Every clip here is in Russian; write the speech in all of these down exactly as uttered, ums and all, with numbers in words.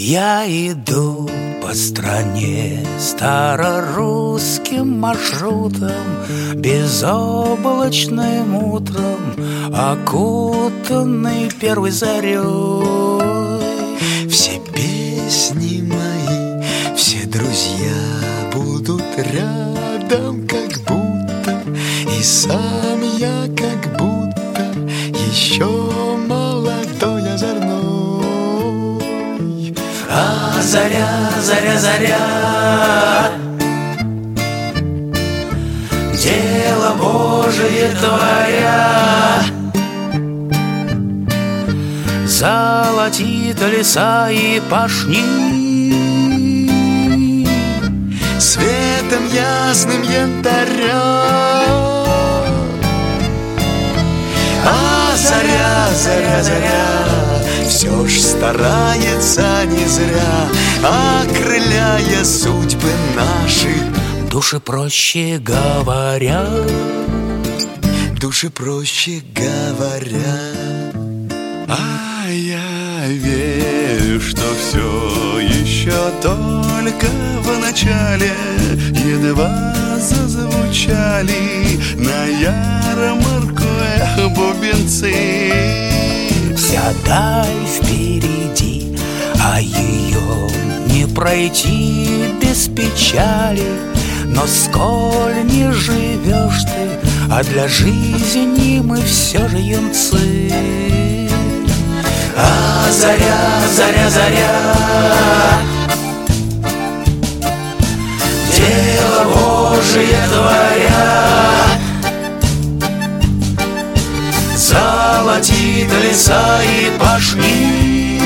Я иду по стране старорусским маршрутом, безоблачным утром, окутанный первой зарей. Все песни мои, все друзья будут рядом, как будто, и сам я как будто еще молодой озорной. А заря, заря, заря, дело Божие творя, золотит леса и пашни, светом ясным янтаря. А заря, заря, заря, все ж старается не зря, окрыляя судьбы наши. Души проще говоря, души проще говоря. А я верю, что все еще только в начале, едва зазвучали на ярмарку бубенцы. Вся даль впереди, а ее не пройти без печали. Но сколь не живешь ты, а для жизни мы все же юнцы. А заря, заря, заря, дело Божие творя, золотит леса и пашни,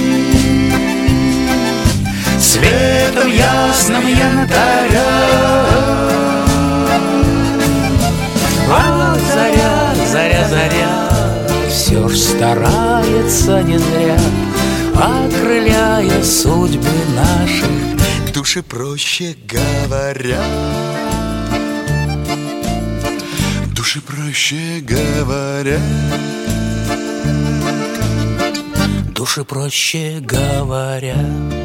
светом ясным янтаря. А заря, заря, заря, все ж старается не зря, окрыляя судьбы наших. Души проще говоря, души проще говоря, души проще говоря.